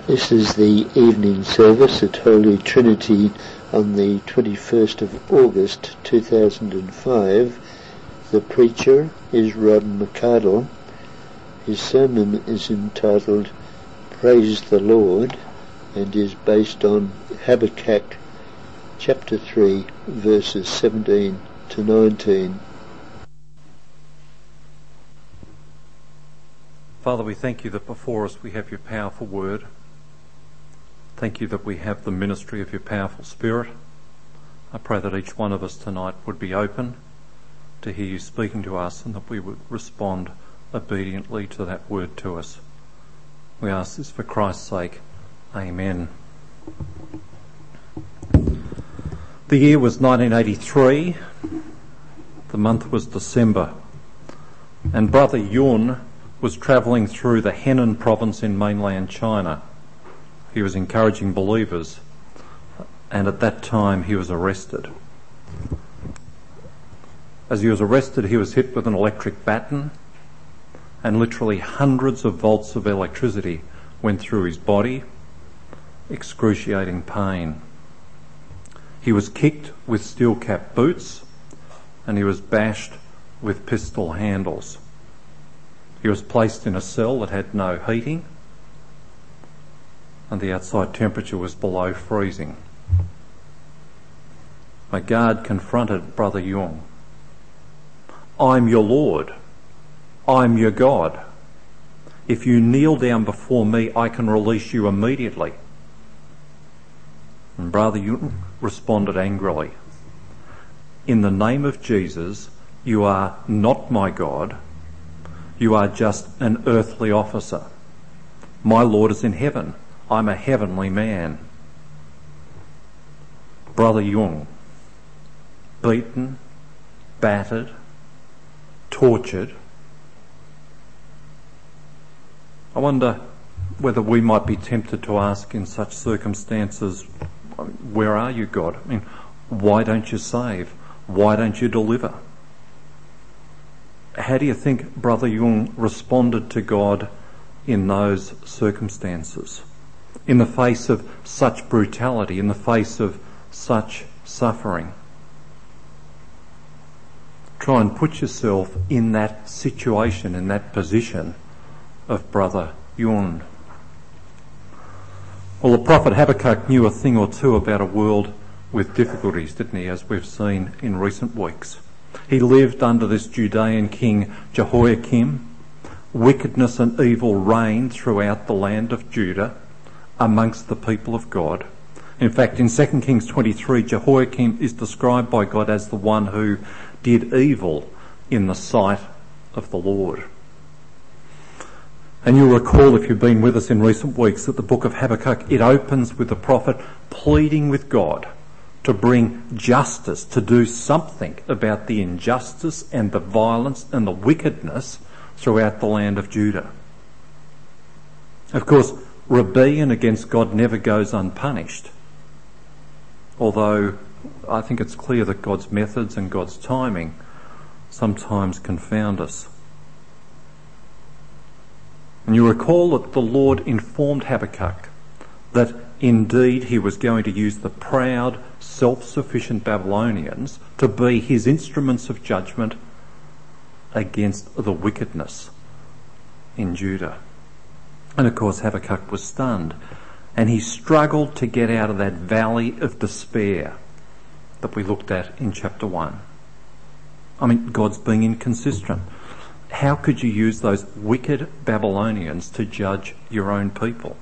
This is the evening service at Holy Trinity on the 21st of August 2005. The preacher is Rod McArdle. His sermon is entitled Praise the Lord and is based on Habakkuk chapter 3 verses 17 to 19. Father, we thank you that before us we have your powerful word. Thank you that we have the ministry of your powerful Spirit. I pray that each one of us tonight would be open to hear you speaking to us and that we would respond obediently to that word to us. We ask this for Christ's sake. Amen. The year was 1983. The month was December. And Brother Yun was travelling through the Henan province in mainland China. He was encouraging believers, and at that time he was arrested. As he was arrested, he was hit with an electric baton, and literally hundreds of volts of electricity went through his body, excruciating pain. He was kicked with steel-capped boots, and he was bashed with pistol handles. He was placed in a cell that had no heating, and the outside temperature was below freezing. A guard confronted Brother Yun. "I'm your Lord. I'm your God. If you kneel down before me, I can release you immediately." And Brother Yun responded angrily, "In the name of Jesus, you are not my God. You are just an earthly officer. My Lord is in heaven. I'm a heavenly man." Brother Yun, beaten, battered, tortured. I wonder whether we might be tempted to ask in such circumstances, where are you, God? I mean, why don't you save? Why don't you deliver? How do you think Brother Yun responded to God in those circumstances? In the face of such brutality, in the face of such suffering? Try and put yourself in that situation, in that position of Brother Yun. Well, the prophet Habakkuk knew a thing or two about a world with difficulties, didn't he, as we've seen in recent weeks. He lived under this Judean king Jehoiakim. Wickedness and evil reigned throughout the land of Judah amongst the people of God. In fact, in 2 Kings 23, Jehoiakim is described by God as the one who did evil in the sight of the Lord. And you'll recall, if you've been with us in recent weeks, that the book of Habakkuk, it opens with the prophet pleading with God to bring justice, to do something about the injustice and the violence and the wickedness throughout the land of Judah. Of course, rebellion against God never goes unpunished, although I think it's clear that God's methods and God's timing sometimes confound us. And you recall that the Lord informed Habakkuk that indeed he was going to use the proud, self-sufficient Babylonians to be his instruments of judgment against the wickedness in Judah. And of course Habakkuk was stunned, and he struggled to get out of that valley of despair that we looked at in chapter 1. I mean, God's being inconsistent. How could you use those wicked Babylonians to judge your own people?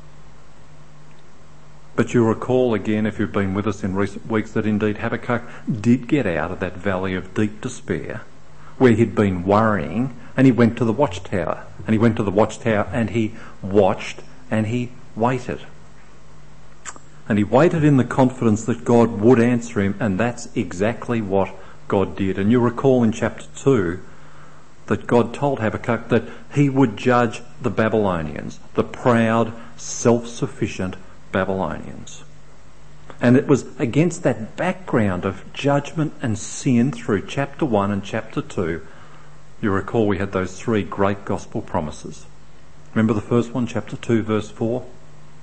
But you'll recall again, if you've been with us in recent weeks, that indeed Habakkuk did get out of that valley of deep despair where he'd been worrying, and he went to the watchtower. And he went to the watchtower and he watched and he waited. And he waited in the confidence that God would answer him, and that's exactly what God did. And you'll recall in chapter 2 that God told Habakkuk that he would judge the Babylonians, the proud, self-sufficient Babylonians. And it was against that background of judgment and sin through chapter 1 and chapter 2, you recall we had those three great gospel promises. Remember the first one, chapter 2, verse 4?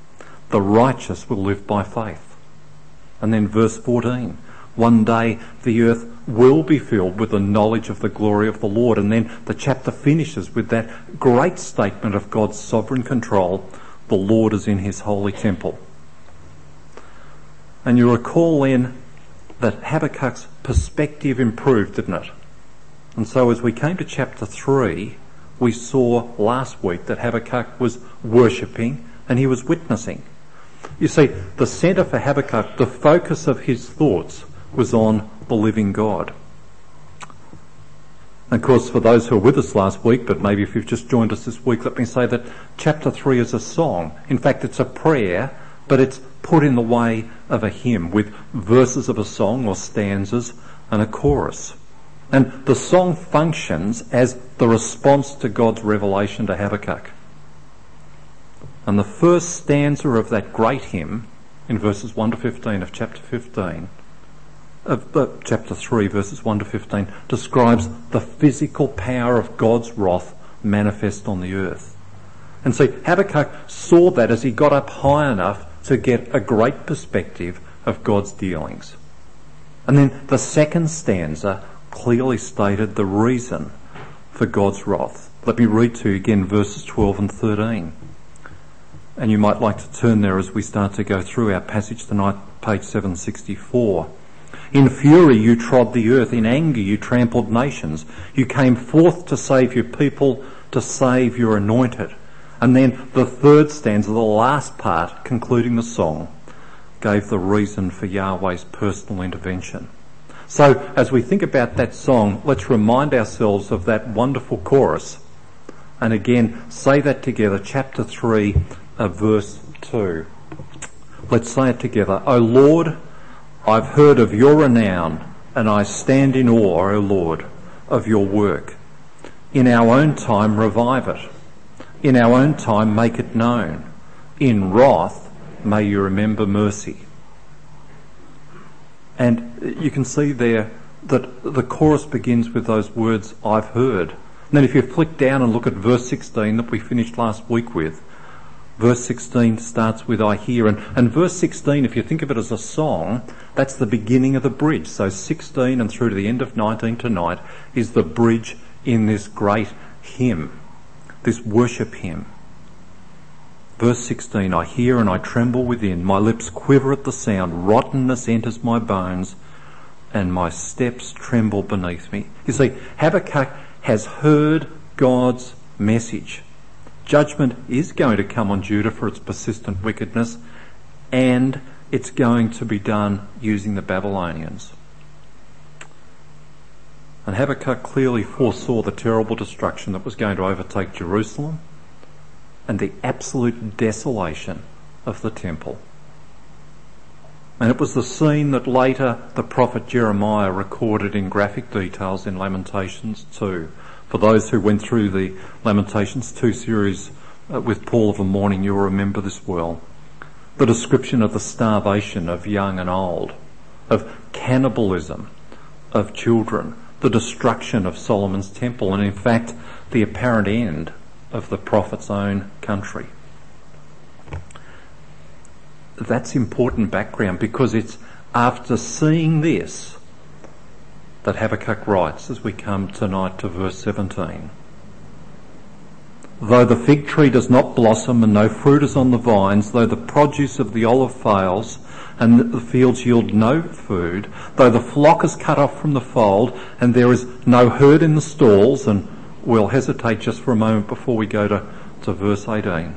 the righteous will live by faith. And then verse 14, one day the earth will be filled with the knowledge of the glory of the Lord. And then the chapter finishes with that great statement of God's sovereign control, the Lord is in his holy temple. And you recall then that Habakkuk's perspective improved, didn't it? And so as we came to chapter 3, we saw last week that Habakkuk was worshipping and he was witnessing. You see, the centre for Habakkuk, the focus of his thoughts was on the living God. And of course, for those who were with us last week, but maybe if you've just joined us this week, let me say that chapter 3 is a song. In fact, it's a prayer, but it's put in the way of a hymn with verses of a song or stanzas and a chorus. And the song functions as the response to God's revelation to Habakkuk. And the first stanza of that great hymn, in verses 1 to 15 of chapter 15, of chapter 3, verses 1 to 15, describes the physical power of God's wrath manifest on the earth. And so Habakkuk saw that as he got up high enough to get a great perspective of God's dealings. And then the second stanza clearly stated the reason for God's wrath. Let me read to you again verses 12 and 13. And you might like to turn there as we start to go through our passage tonight, page 764. In fury you trod the earth, in anger you trampled nations. You came forth to save your people, to save your anointed. And then the third stanza, the last part, concluding the song, gave the reason for Yahweh's personal intervention. So as we think about that song, let's remind ourselves of that wonderful chorus. And again, say that together, chapter 3, verse 2. Let's say it together. O Lord, I've heard of your renown, and I stand in awe, O Lord, of your work. In our own time revive it. In our own time make it known. In wrath may you remember mercy. And you can see there that the chorus begins with those words, I've heard. And then if you flick down and look at verse 16 that we finished last week with, verse 16 starts with I hear. And verse 16, if you think of it as a song, that's the beginning of the bridge. So 16 and through to the end of 19 tonight is the bridge in this great hymn, this worship hymn. Verse 16, I hear and I tremble within. My lips quiver at the sound. Rottenness enters my bones and my steps tremble beneath me. You see, Habakkuk has heard God's message. Judgment is going to come on Judah for its persistent wickedness, and it's going to be done using the Babylonians. And Habakkuk clearly foresaw the terrible destruction that was going to overtake Jerusalem and the absolute desolation of the temple. And it was the scene that later the prophet Jeremiah recorded in graphic details in Lamentations 2. For those who went through the Lamentations 2 series with Paul of a morning, you'll remember this well. The description of the starvation of young and old, of cannibalism of children, the destruction of Solomon's temple, and in fact the apparent end of the prophet's own country. That's important background because it's after seeing this that Habakkuk writes as we come tonight to verse 17. Though the fig tree does not blossom and no fruit is on the vines, though the produce of the olive fails and the fields yield no food, though the flock is cut off from the fold and there is no herd in the stalls, and we'll hesitate just for a moment before we go to verse 18.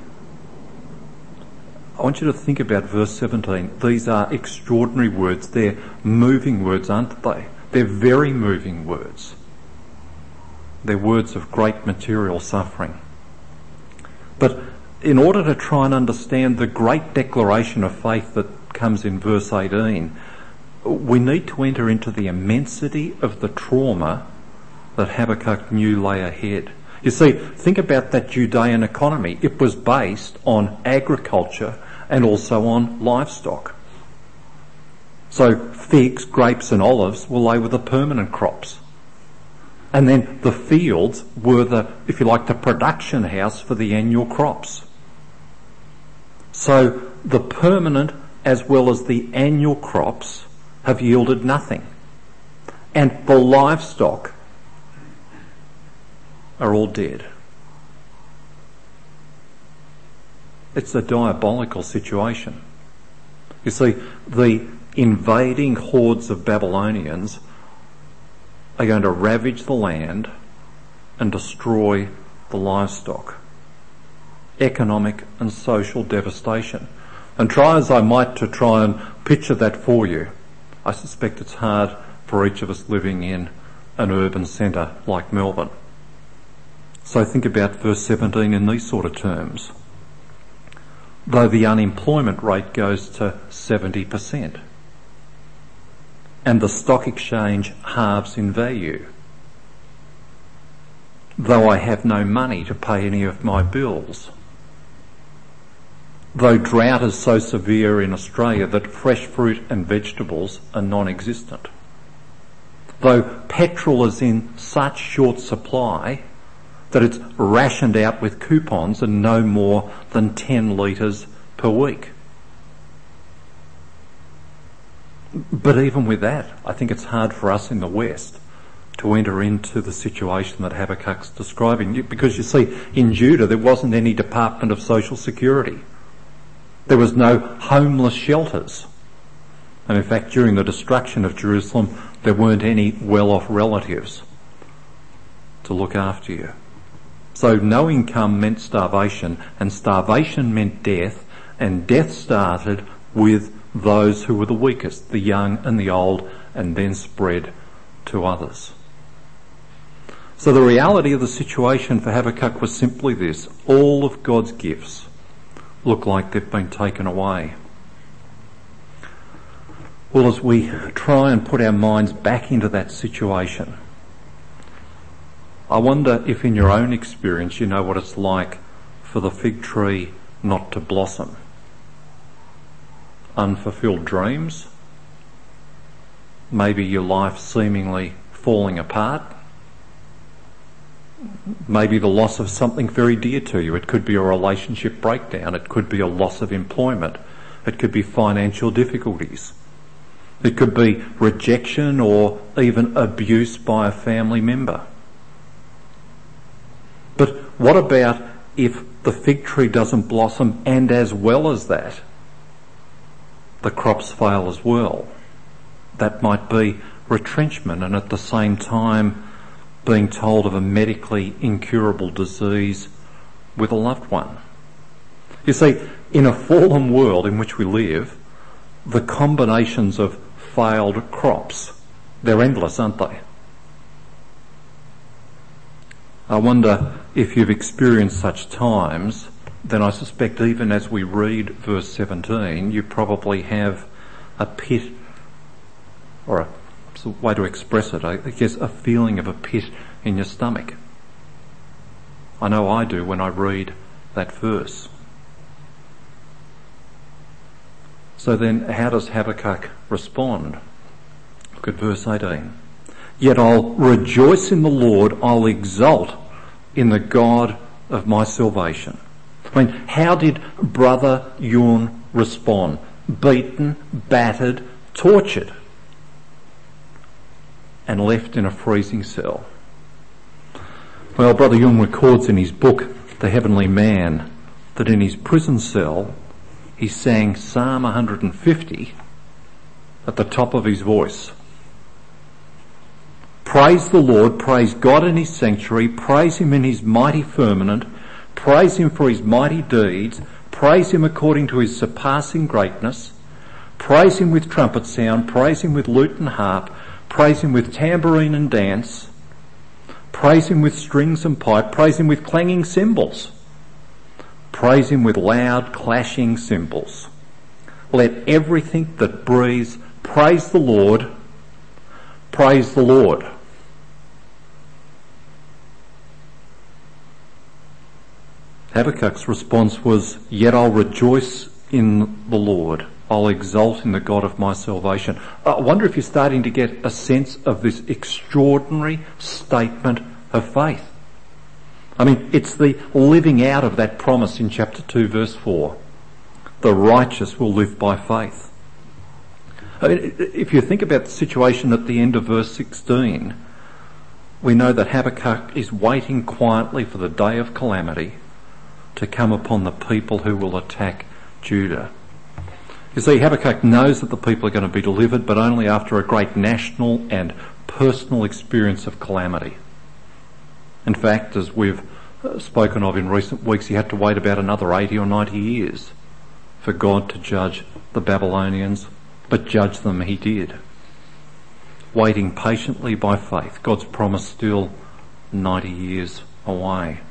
I want you to think about verse 17. These are extraordinary words. They're moving words, aren't they? They're very moving words. They're words of great material suffering. But in order to try and understand the great declaration of faith that comes in verse 18, we need to enter into the immensity of the trauma that Habakkuk knew lay ahead. You see, think about that Judean economy. It was based on agriculture and also on livestock. So figs, grapes and olives, they were the permanent crops. And then the fields were the, if you like, the production house for the annual crops. So the permanent as well as the annual crops have yielded nothing. And the livestock are all dead. It's a diabolical situation. You see, the invading hordes of Babylonians are going to ravage the land and destroy the livestock. Economic and social devastation. And try as I might to try and picture that for you, I suspect it's hard for each of us living in an urban centre like Melbourne. So think about verse 17 in these sort of terms. Though the unemployment rate goes to 70% and the stock exchange halves in value, though I have no money to pay any of my bills, though drought is so severe in Australia that fresh fruit and vegetables are non-existent, though petrol is in such short supply that it's rationed out with coupons and no more than 10 litres per week. But even with that, I think it's hard for us in the West to enter into the situation that Habakkuk's describing. Because you see, in Judah there wasn't any Department of Social Security. There was no homeless shelters. And in fact, during the destruction of Jerusalem, there weren't any well-off relatives to look after you. So no income meant starvation, and starvation meant death, and death started with those who were the weakest, the young and the old, and then spread to others. So the reality of the situation for Habakkuk was simply this: all of God's gifts look like they've been taken away. Well, as we try and put our minds back into that situation, I wonder if in your own experience you know what it's like for the fig tree not to blossom. Unfulfilled dreams, maybe your life seemingly falling apart, maybe the loss of something very dear to you. It could be a relationship breakdown, it could be a loss of employment, it could be financial difficulties, it could be rejection or even abuse by a family member. But what about if the fig tree doesn't blossom and as well as that, the crops fail as well? That might be retrenchment and at the same time being told of a medically incurable disease with a loved one. You see, in a fallen world in which we live, the combinations of failed crops, they're endless, aren't they? I wonder if you've experienced such times, then I suspect even as we read verse 17, you probably have a pit, or a way to express it, I guess a feeling of a pit in your stomach. I know I do when I read that verse. So then how does Habakkuk respond? Look at verse 18. Yet I'll rejoice in the Lord, I'll exult in the God of my salvation. I mean, how did Brother Yun respond? Beaten, battered, tortured, and left in a freezing cell. Well, Brother Yun records in his book, The Heavenly Man, that in his prison cell he sang Psalm 150 at the top of his voice. Praise the Lord, praise God in his sanctuary, praise him in his mighty firmament, praise him for his mighty deeds, praise him according to his surpassing greatness, praise him with trumpet sound, praise him with lute and harp, praise him with tambourine and dance, praise him with strings and pipe, praise him with clanging cymbals, praise him with loud clashing cymbals. Let everything that breathes praise the Lord, praise the Lord. Habakkuk's response was, yet I'll rejoice in the Lord. I'll exult in the God of my salvation. I wonder if you're starting to get a sense of this extraordinary statement of faith. I mean, it's the living out of that promise in chapter 2 verse 4. The righteous will live by faith. I mean, if you think about the situation at the end of verse 16, we know that Habakkuk is waiting quietly for the day of calamity to come upon the people who will attack Judah. You see, Habakkuk knows that the people are going to be delivered, but only after a great national and personal experience of calamity. In fact, as we've spoken of in recent weeks, he had to wait about another 80 or 90 years for God to judge the Babylonians, but judge them he did. Waiting patiently by faith, God's promise still 90 years away.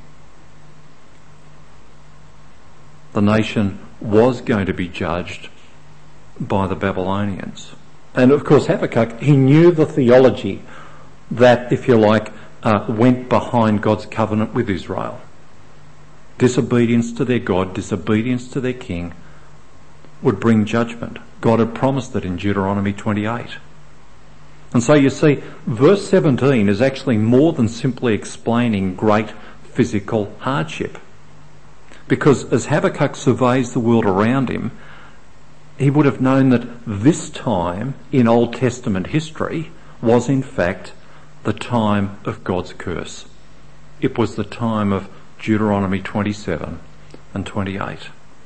The nation was going to be judged by the Babylonians. And of course Habakkuk, he knew the theology that, if you like, went behind God's covenant with Israel. Disobedience to their God, disobedience to their king would bring judgment. God had promised it in Deuteronomy 28. And so you see, verse 17 is actually more than simply explaining great physical hardship. Because as Habakkuk surveys the world around him, he would have known that this time in Old Testament history was in fact the time of God's curse. It was the time of Deuteronomy 27 and 28.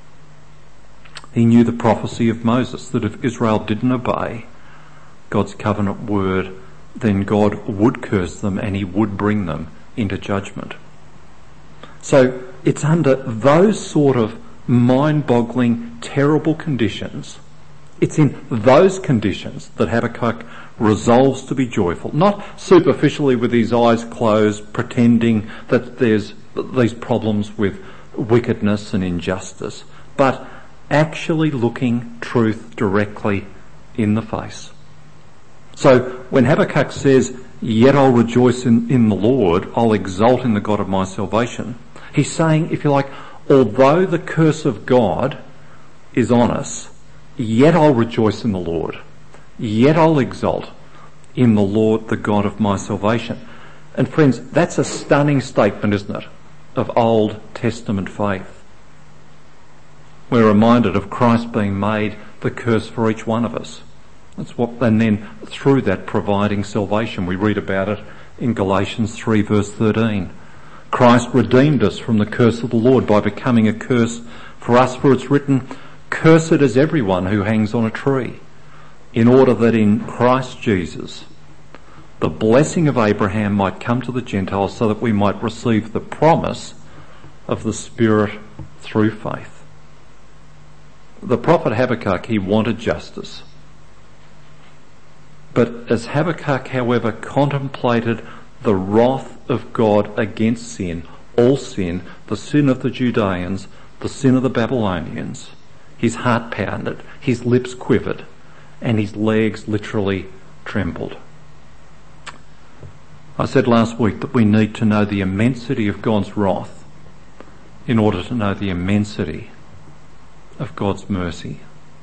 He knew the prophecy of Moses that if Israel didn't obey God's covenant word, then God would curse them and he would bring them into judgment. So it's under those sort of mind-boggling, terrible conditions, it's in those conditions that Habakkuk resolves to be joyful, not superficially with his eyes closed, pretending that there's these problems with wickedness and injustice, but actually looking truth directly in the face. So when Habakkuk says, "Yet I'll rejoice in the Lord, I'll exult in the God of my salvation," he's saying, if you like, although the curse of God is on us, yet I'll rejoice in the Lord. Yet I'll exult in the Lord, the God of my salvation. And friends, that's a stunning statement, isn't it, of Old Testament faith. We're reminded of Christ being made the curse for each one of us. And then through that providing salvation. We read about it in Galatians 3 verse 13. Christ redeemed us from the curse of the Lord by becoming a curse for us, for it's written, "Cursed is everyone who hangs on a tree," in order that in Christ Jesus the blessing of Abraham might come to the Gentiles, so that we might receive the promise of the Spirit through faith. The prophet Habakkuk, he wanted justice. But as Habakkuk, however, contemplated the wrath of God against sin, all sin, the sin of the Judeans, the sin of the Babylonians, his heart pounded, his lips quivered, and his legs literally trembled. I said last week that we need to know the immensity of God's wrath in order to know the immensity of God's mercy.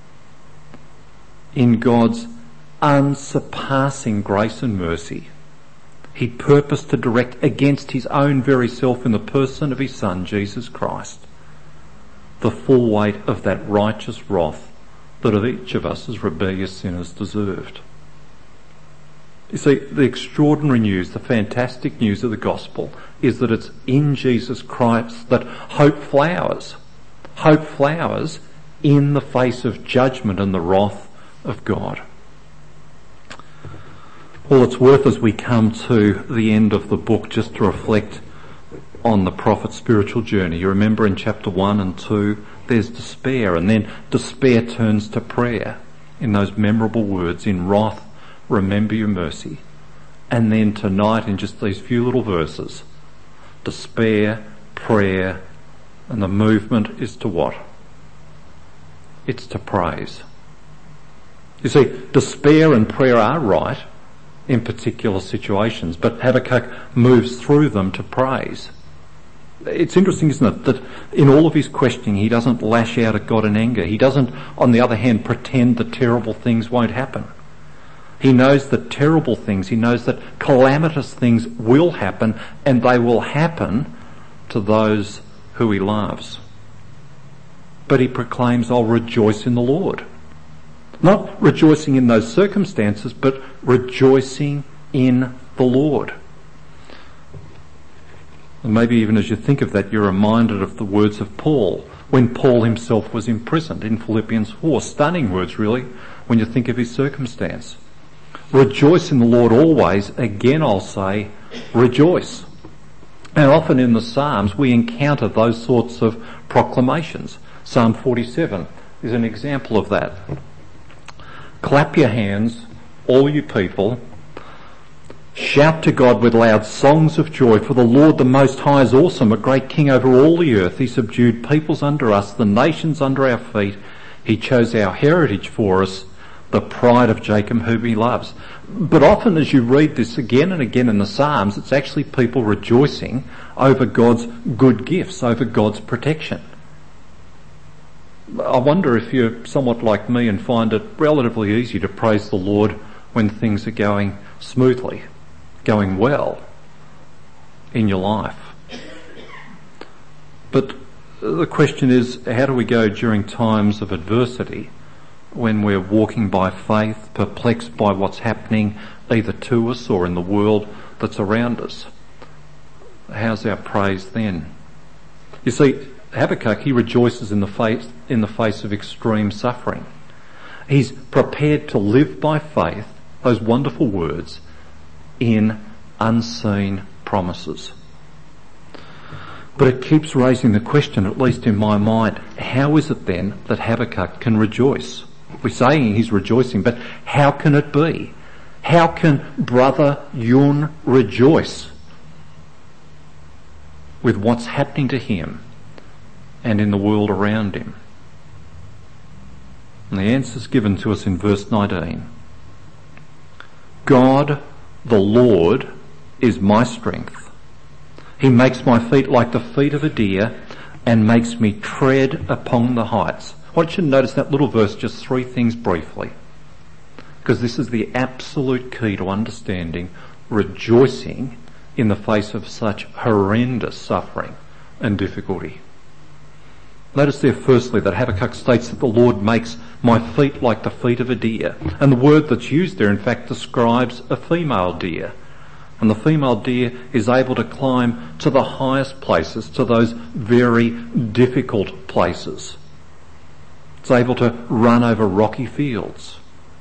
In God's unsurpassing grace and mercy, he purposed to direct against his own very self in the person of his Son, Jesus Christ, the full weight of that righteous wrath that of each of us as rebellious sinners deserved. You see, the extraordinary news, the fantastic news of the gospel is that it's in Jesus Christ that hope flowers. Hope flowers in the face of judgment and the wrath of God. Well, it's worth, as we come to the end of the book, just to reflect on the prophet's spiritual journey. You remember in chapter 1 and 2, there's despair, and then despair turns to prayer in those memorable words, "In wrath, remember your mercy." And then tonight, in just these few little verses, despair, prayer, and the movement is to what? It's to praise. You see, despair and prayer are right in particular situations, but Habakkuk moves through them to praise. It's interesting, isn't it, that in all of his questioning he doesn't lash out at God in anger. He doesn't, on the other hand, pretend that terrible things won't happen. He knows that terrible things, he knows that calamitous things will happen, and they will happen to those who he loves. but he proclaims, I'll rejoice in the Lord. Not rejoicing in those circumstances, but rejoicing in the Lord. And maybe even as you think of that, you're reminded of the words of Paul when Paul himself was imprisoned in Philippians 4. Stunning words, really, when you think of his circumstance. Rejoice in the Lord always. Again, I'll say, rejoice. And often in the Psalms, we encounter those sorts of proclamations. Psalm 47 is an example of that. Clap your hands, all you people. Shout to God with loud songs of joy, for the Lord the Most High is awesome, a great king over all the earth. He subdued peoples under us, the nations under our feet. He chose our heritage for us, the pride of Jacob whom he loves. But often as you read this again and again in the Psalms, it's actually people rejoicing over God's good gifts, over God's protection. I wonder if you're somewhat like me and find it relatively easy to praise the Lord when things are going smoothly, going well in your life. But the question is, how do we go during times of adversity when we're walking by faith, perplexed by what's happening either to us or in the world that's around us? How's our praise then? You see, Habakkuk, he rejoices in the face of extreme suffering. He's prepared to live by faith, those wonderful words, in unseen promises. But it keeps raising the question, at least in my mind, how is it then that Habakkuk can rejoice? We're saying he's rejoicing, but how can it be? How can Brother Yun rejoice with what's happening to him and in the world around him? And the answer is given to us in verse 19. God, the Lord, is my strength. He makes my feet like the feet of a deer and makes me tread upon the heights. I want you to notice that little verse, just three things briefly, because this is the absolute key to understanding rejoicing in the face of such horrendous suffering and difficulty. Notice there firstly that Habakkuk states that the Lord makes my feet like the feet of a deer. And the word that's used there in fact describes a female deer. And the female deer is able to climb to the highest places, to those very difficult places. It's able to run over rocky fields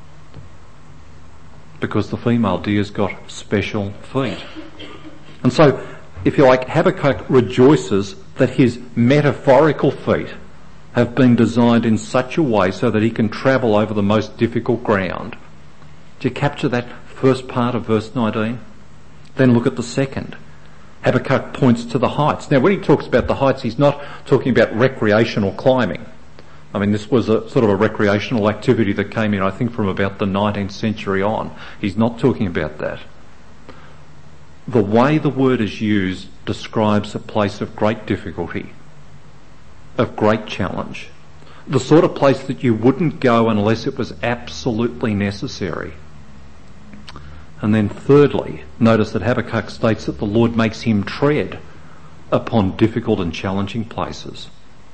because the female deer's got special feet. And so, if you like, Habakkuk rejoices that his metaphorical feet have been designed in such a way so that he can travel over the most difficult ground. Do you capture that first part of verse 19? Then look at the second. Habakkuk points to the heights. Now, when he talks about the heights, he's not talking about recreational climbing. I mean, this was a sort of a recreational activity that came in, I think, from about the 19th century on. He's not talking about that. The way the word is used describes a place of great difficulty, of great challenge, the sort of place that you wouldn't go unless it was absolutely necessary. And then thirdly, notice that Habakkuk states that the Lord makes him tread upon difficult and challenging places.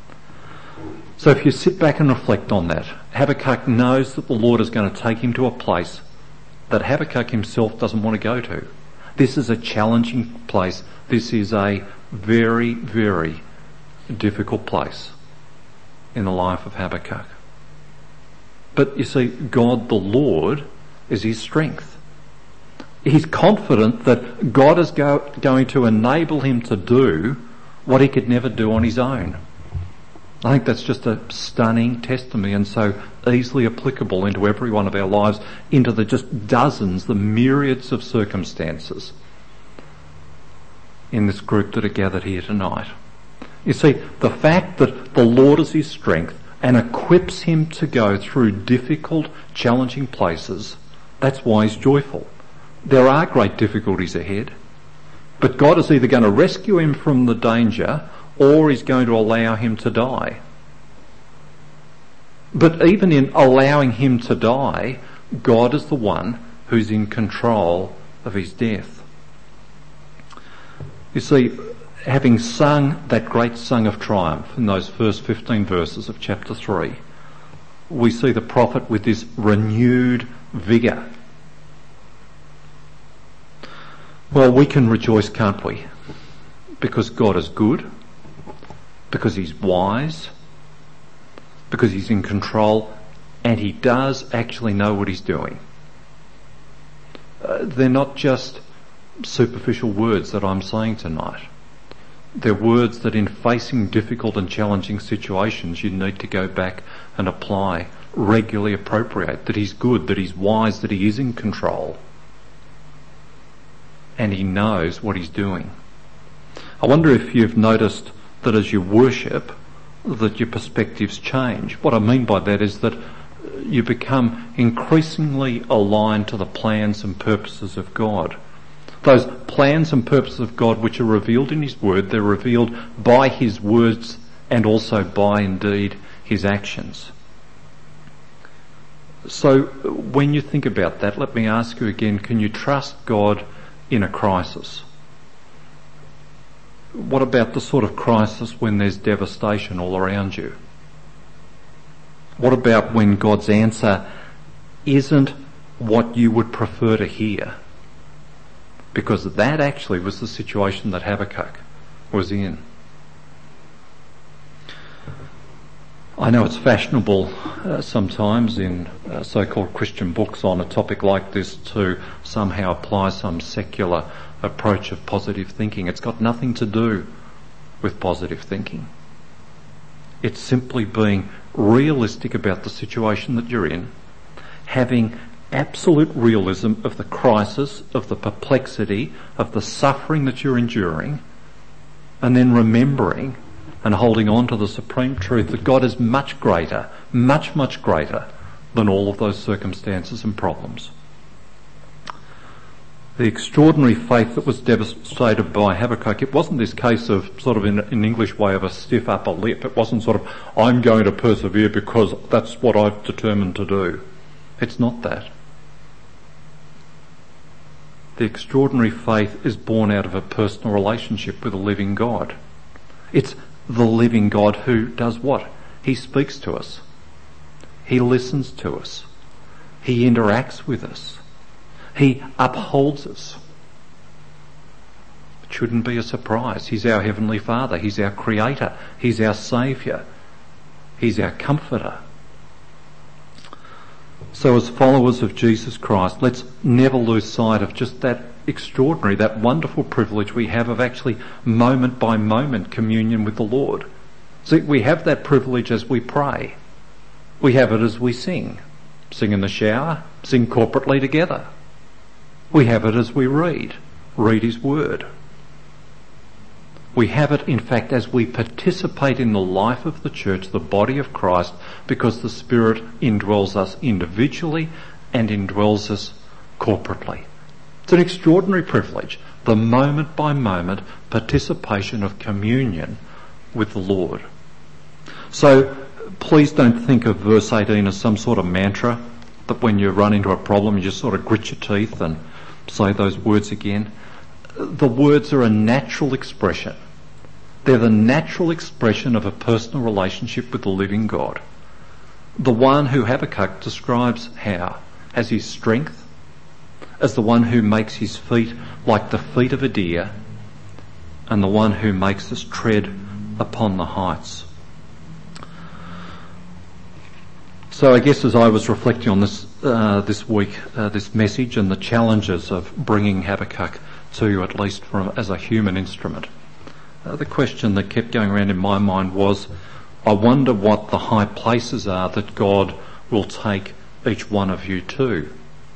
So if you sit back and reflect on that, Habakkuk knows that the Lord is going to take him to a place that Habakkuk himself doesn't want to go to. This is a challenging place. This is a very, very difficult place in the life of Habakkuk. But you see, God the Lord is his strength. He's confident that God is going to enable him to do what he could never do on his own. I think that's just a stunning testimony and so easily applicable into every one of our lives, into the just dozens, the myriads of circumstances in this group that are gathered here tonight. You see, the fact that the Lord is his strength and equips him to go through difficult, challenging places, that's why he's joyful. There are great difficulties ahead, but God is either going to rescue him from the danger or he's going to allow him to die. But even in allowing him to die, God is the one who's in control of his death. You see, having sung that great song of triumph in those first 15 verses of chapter 3, we see the prophet with this renewed vigour. Well, we can rejoice, can't we? Because God is good, because he's wise, because he's in control, and he does actually know what he's doing. They're not just superficial words that I'm saying tonight. They're words that in facing difficult and challenging situations you need to go back and apply, regularly appropriate, that he's good, that he's wise, that he is in control. And he knows what he's doing. I wonder if you've noticed that as you worship, that your perspectives change. What I mean by that is that you become increasingly aligned to the plans and purposes of God. Those plans and purposes of God which are revealed in his word, they're revealed by his words and also by, indeed, his actions. So when you think about that, let me ask you again, can you trust God in a crisis? What about the sort of crisis when there's devastation all around you? What about when God's answer isn't what you would prefer to hear? Because that actually was the situation that Habakkuk was in. I know it's fashionable sometimes in so-called Christian books on a topic like this to somehow apply some secular approach of positive thinking. It's got nothing to do with positive thinking. It's simply being realistic about the situation that you're in, having absolute realism of the crisis, of the perplexity, of the suffering that you're enduring, and then remembering and holding on to the supreme truth that God is much greater, much, much greater than all of those circumstances and problems. The extraordinary faith that was demonstrated by Habakkuk, it wasn't this case of sort of in an English way of a stiff upper lip. It wasn't sort of, I'm going to persevere because that's what I've determined to do. It's not that. The extraordinary faith is born out of a personal relationship with a living God. It's the living God who does what? He speaks to us. He listens to us. He interacts with us. He upholds us. It shouldn't be a surprise. He's our Heavenly Father. He's our Creator. He's our Saviour. He's our Comforter. So as followers of Jesus Christ, let's never lose sight of just that extraordinary, that wonderful privilege we have of actually moment by moment communion with the Lord. See, we have that privilege as we pray. We have it as we sing. Sing in the shower, sing corporately together. We have it as we read his word. We have it, in fact, as we participate in the life of the church, the body of Christ, because the Spirit indwells us individually and indwells us corporately. It's an extraordinary privilege, the moment by moment participation of communion with the Lord. So please don't think of verse 18 as some sort of mantra that when you run into a problem you just sort of grit your teeth and say those words again. The words are a natural expression. They're the natural expression of a personal relationship with the living God. The one who Habakkuk describes how? As his strength, as the one who makes his feet like the feet of a deer, and the one who makes us tread upon the heights. So I guess as I was reflecting on this week, this message and the challenges of bringing Habakkuk to you, at least as a human instrument, the question that kept going around in my mind was, I wonder what the high places are that God will take each one of you to.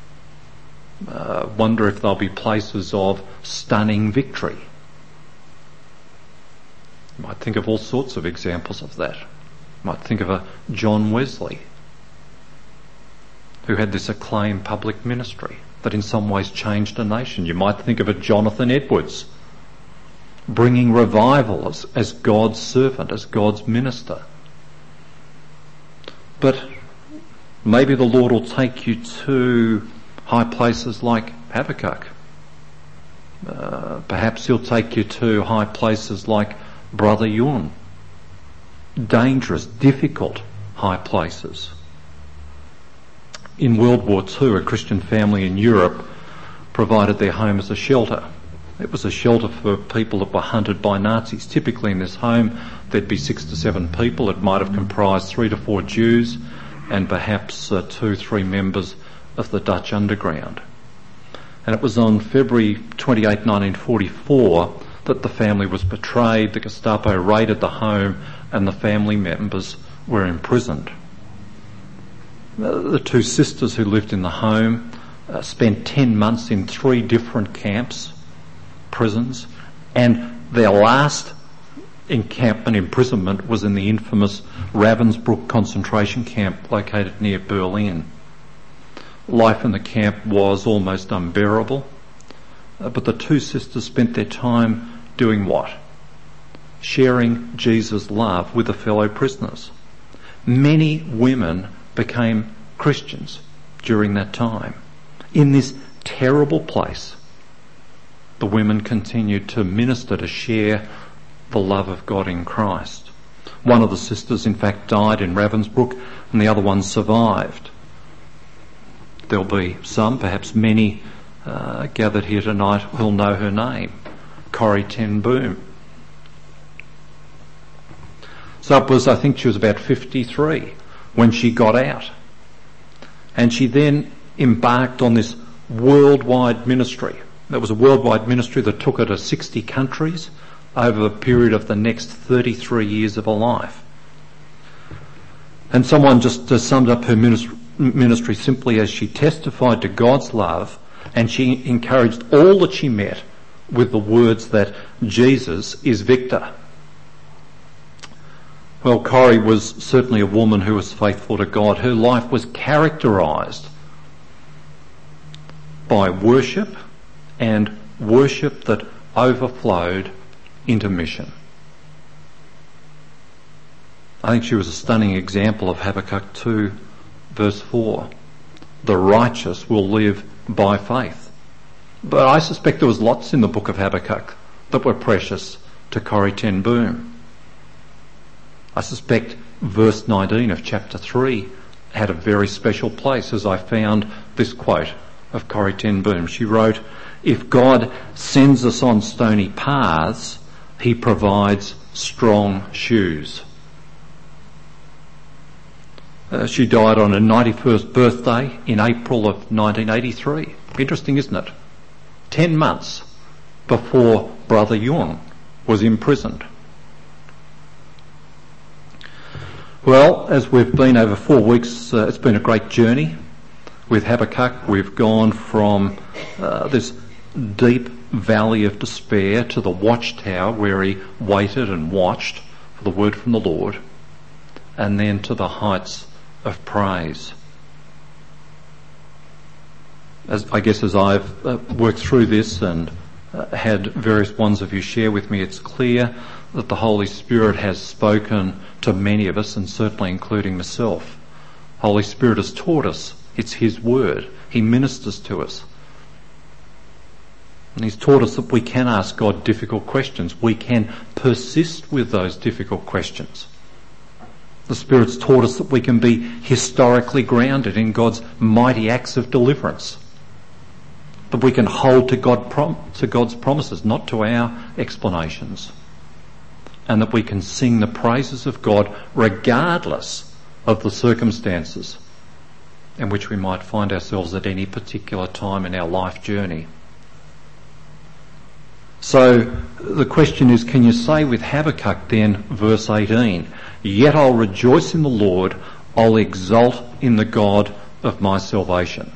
Wonder if there'll be places of stunning victory. You might think of all sorts of examples of that. You might think of a John Wesley, who had this acclaimed public ministry that in some ways changed a nation. You might think of a Jonathan Edwards, bringing revival as God's servant, as God's minister. But maybe the Lord will take you to high places like Habakkuk. Perhaps he'll take you to high places like Brother Yun. Dangerous, difficult high places. In World War II, a Christian family in Europe provided their home as a shelter. It was a shelter for people that were hunted by Nazis. Typically in this home there'd be 6 to 7 people. It might have comprised 3 to 4 Jews and perhaps 2-3 members of the Dutch underground. And it was on February 28, 1944 that the family was betrayed. The Gestapo raided the home and the family members were imprisoned. The 2 sisters who lived in the home spent 10 months in 3 different camps, prisons, and their last encampment imprisonment was in the infamous Ravensbrück concentration camp located near Berlin. Life in the camp was almost unbearable, but the 2 sisters spent their time doing what? Sharing Jesus' love with the fellow prisoners. Many women became Christians during that time. In this terrible place, the women continued to minister, to share the love of God in Christ. One of the sisters, in fact, died in Ravensbrück, and the other one survived. There'll be some, perhaps many, gathered here tonight who'll know her name, Corrie ten Boom. So it was, I think she was about 53 when she got out. And she then embarked on this worldwide ministry. There was a worldwide ministry that took her to 60 countries over the period of the next 33 years of her life. And someone just summed up her ministry simply as she testified to God's love, and she encouraged all that she met with the words that Jesus is victor. Well, Corrie was certainly a woman who was faithful to God. Her life was characterised by worship, and worship that overflowed into mission. I think she was a stunning example of Habakkuk 2 verse 4. The righteous will live by faith. But I suspect there was lots in the book of Habakkuk that were precious to Corrie ten Boom. I suspect verse 19 of chapter 3 had a very special place, as I found this quote of Corrie ten Boom. She wrote, "If God sends us on stony paths, he provides strong shoes." She died on her 91st birthday in April of 1983. Interesting, isn't it? 10 months before Brother Yun was imprisoned. Well, as we've been over 4 weeks, it's been a great journey with Habakkuk. We've gone from this deep valley of despair to the watchtower where he waited and watched for the word from the Lord, and then to the heights of praise. As I've worked through this and had various ones of you share with me, it's clear that the Holy Spirit has spoken to many of us, and certainly including myself. Holy Spirit has taught us. It's his word. He ministers to us. And he's taught us that we can ask God difficult questions. We can persist with those difficult questions. The Spirit's taught us that we can be historically grounded in God's mighty acts of deliverance. That we can hold to God's promises, not to our explanations. And that we can sing the praises of God regardless of the circumstances in which we might find ourselves at any particular time in our life journey. So the question is, can you say with Habakkuk then, verse 18, "Yet I'll rejoice in the Lord, I'll exult in the God of my salvation"?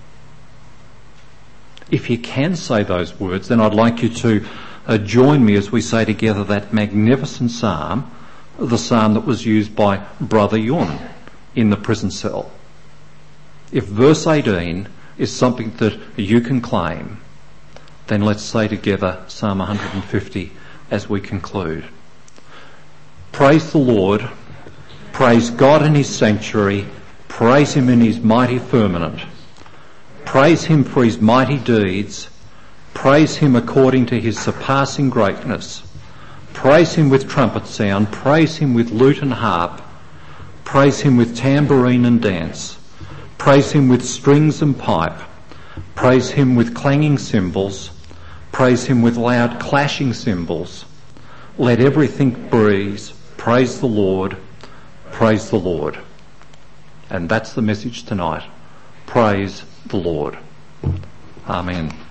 If you can say those words, then I'd like you to join me as we say together that magnificent psalm, the psalm that was used by Brother Yun in the prison cell. If verse 18 is something that you can claim, then let's say together Psalm 150 as we conclude. Praise the Lord, praise God in his sanctuary, praise him in his mighty firmament, praise him for his mighty deeds, Praise him according to his surpassing greatness. Praise him with trumpet sound. Praise him with lute and harp. Praise him with tambourine and dance. Praise him with strings and pipe. Praise him with clanging cymbals. Praise him with loud clashing cymbals. Let everything breathe. Praise the Lord. Praise the Lord. And that's the message tonight. Praise the Lord. Amen.